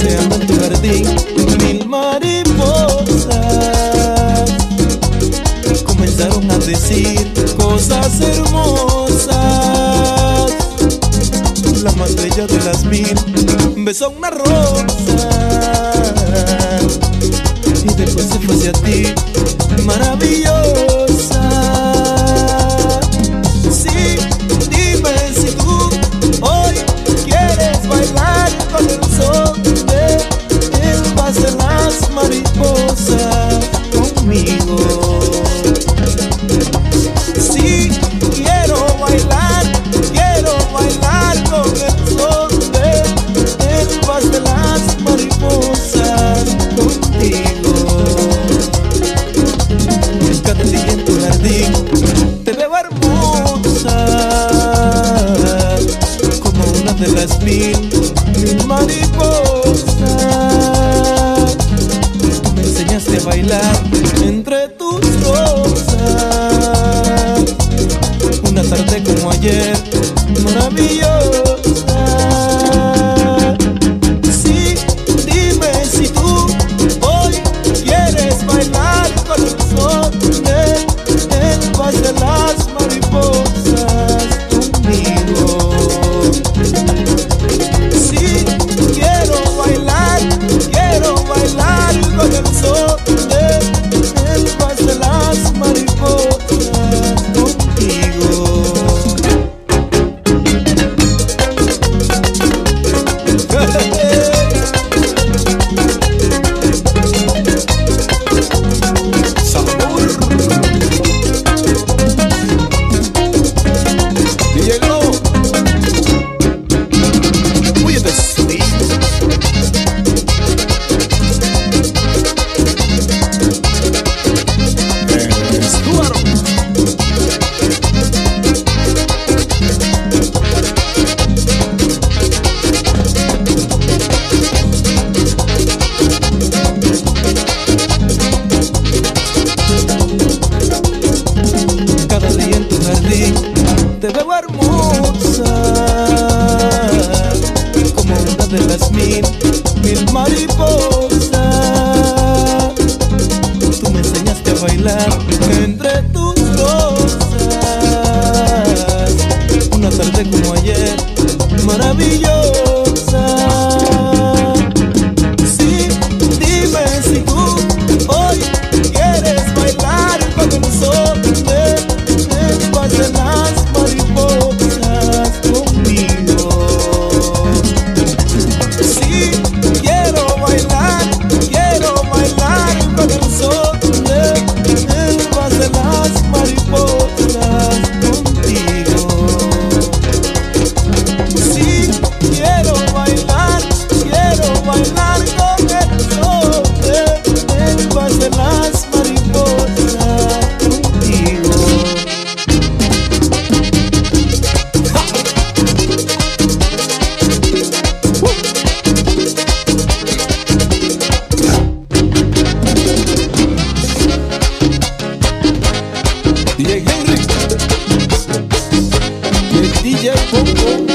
deseando en tu jardín mil mariposas. Comenzaron a decir cosas hermosas. La más bella de las mil besó una rosa y después se fue hacia ti, maravillosa. Sí, dime si tú hoy quieres bailar con el son del vals de las mariposas conmigo. Sí, quiero bailar con el son del vals de las mariposas contigo. Cada día en tu jardín te veo hermosa, como una de las mil mariposas. Tú me enseñaste a bailar entre tus rosas, una tarde como ayer, maravillosa. Sí, dime si tú hoy quieres bailar con el son del vals de las mariposas conmigo. Sí, quiero bailar con el son del vals de las mariposas contigo. Te veo hermosa, como una de las mil mariposas. Tú me enseñaste a bailar entre tus rosas, una tarde como ayer, maravillosa. Sí, dime si tú hoy quieres bailar con el son del vals de las mariposas conmigo. Sí, quiero bailar con el son del vals de las mariposas contigo. Sí, quiero bailar con el son del vals de las mariposas contigo. DJ Henry y el DJ Popo.